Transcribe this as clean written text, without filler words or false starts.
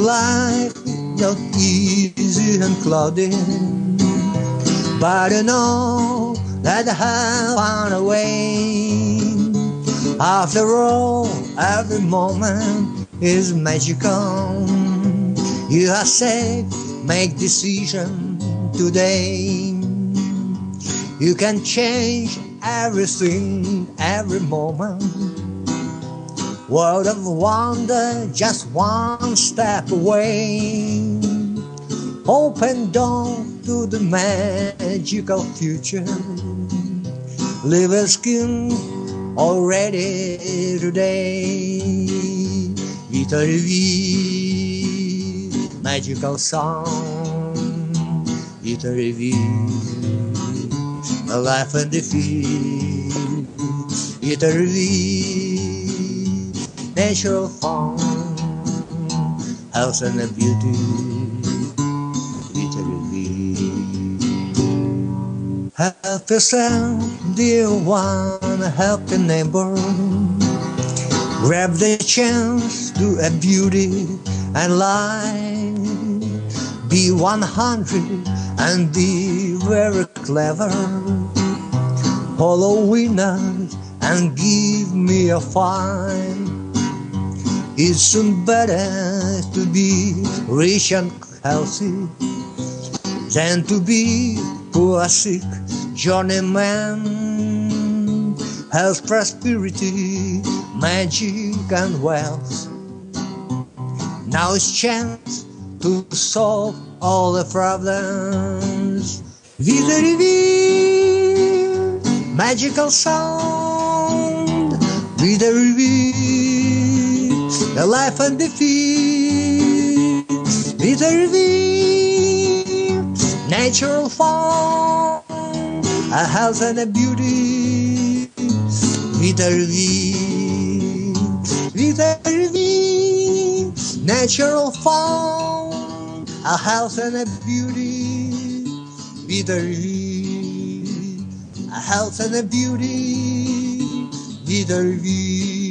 life not easy and cloudy, but I know that I have found a way. After all, every moment is magical. You have said, make decision today. You can change everything, every moment. World of wonder, just one step away. Open door to the magical future. Live a skin already today. Vita Reveal, magical song. Vita Reveal, the life and the field. Vita Reveal, natural fun, health and the beauty. Vita Reveal. Help yourself, dear one, help the neighbor. Grab the chance to a beauty and life. Be 100 and be very clever. Follow winners and give me a fine. It's soon better to be rich and healthy than to be poor, sick, journeyman. Health, prosperity, magic and wealth. Now it's chance to solve all the problems. Vita Reveal, magical sound. Vita Reveal, the life and the field. Vita Reveal, natural fun, a health and a beauty. Vita Reveal, Vita Reveal, natural fun, a health and a beauty. Vita Reveal, a health and a beauty. Vita Reveal.